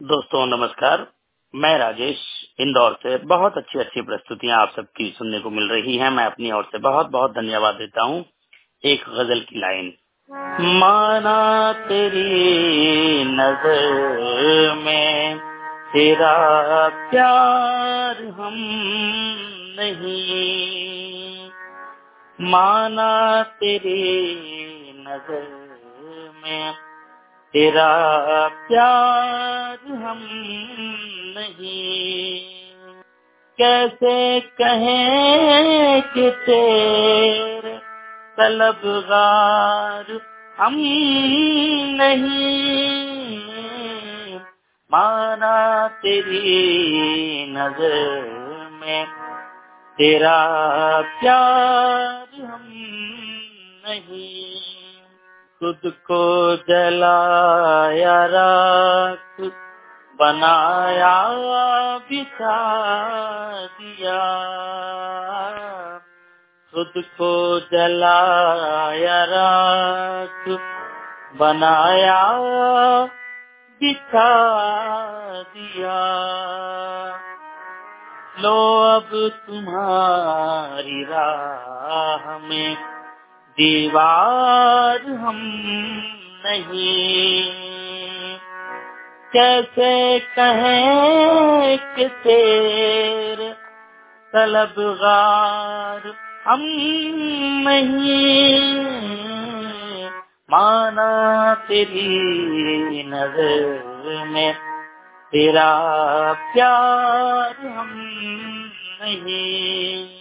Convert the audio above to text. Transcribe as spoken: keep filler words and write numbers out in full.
दोस्तों नमस्कार। मैं राजेश इंदौर से। बहुत अच्छी अच्छी प्रस्तुतियां आप सबकी सुनने को मिल रही हैं। मैं अपनी ओर से बहुत बहुत धन्यवाद देता हूं। एक गजल की लाइन। माना तेरी नजर में तेरा प्यार हम नहीं, माना तेरी नजर में तेरा प्यार हम नहीं, कैसे कहें कि तेरे तलबगार हम नहीं, माना तेरी नजर में तेरा प्यार हम नहीं। खुद को जलाया राख बनाया बिछा दिया, खुद को जलाया राख बनाया बिछा दिया। लो अब तुम्हारी राह में दीवार हम नहीं, कैसे कहें कि तेरे तलबगार हम नहीं, माना तेरी नजर में तेरा प्यार हम नहीं।